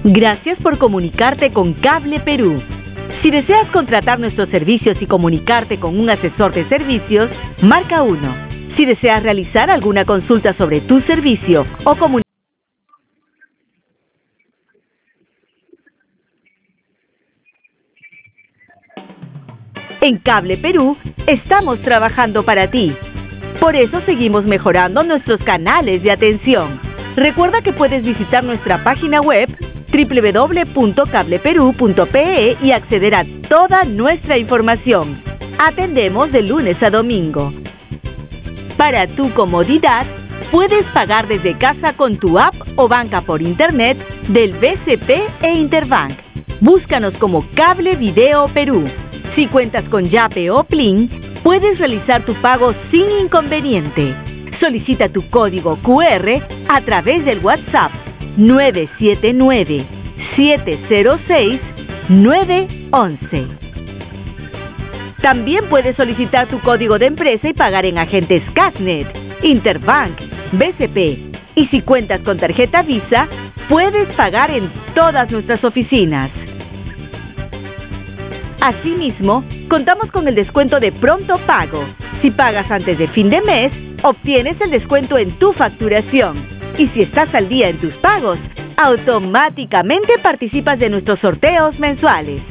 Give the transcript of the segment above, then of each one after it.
Gracias por comunicarte con Cable Perú. Si deseas contratar nuestros servicios y comunicarte con un asesor de servicios, marca 1. Si deseas realizar alguna consulta sobre tu servicio o comunicar en Cable Perú, estamos trabajando para ti. Por eso seguimos mejorando nuestros canales de atención. Recuerda que puedes visitar nuestra página web www.cableperu.pe y acceder a toda nuestra información. Atendemos de lunes a domingo. Para tu comodidad, puedes pagar desde casa con tu app o banca por internet del BCP e Interbank. Búscanos como Cable Video Perú. Si cuentas con Yape o Plin, puedes realizar tu pago sin inconveniente. Solicita tu código QR a través del WhatsApp 979-706-911. También puedes solicitar tu código de empresa y pagar en agentes Casnet, Interbank, BCP. Y si cuentas con tarjeta Visa, puedes pagar en todas nuestras oficinas. Asimismo, contamos con el descuento de pronto pago. Si pagas antes de fin de mes, obtienes el descuento en tu facturación. Y si estás al día en tus pagos, automáticamente participas de nuestros sorteos mensuales.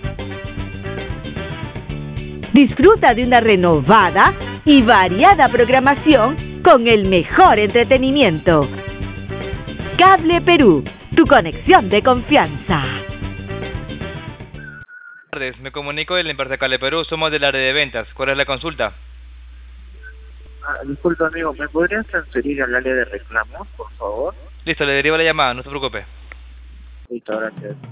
Disfruta de una renovada y variada programación con el mejor entretenimiento. Cable Perú, tu conexión de confianza. Buenas tardes, me comunico de la empresa Cable Perú, somos del área de ventas. ¿Cuál es la consulta? Disculpa amigo, ¿me podrías transferir al área de reclamos, por favor? Listo, le derivo la llamada, no se preocupe. Listo, gracias.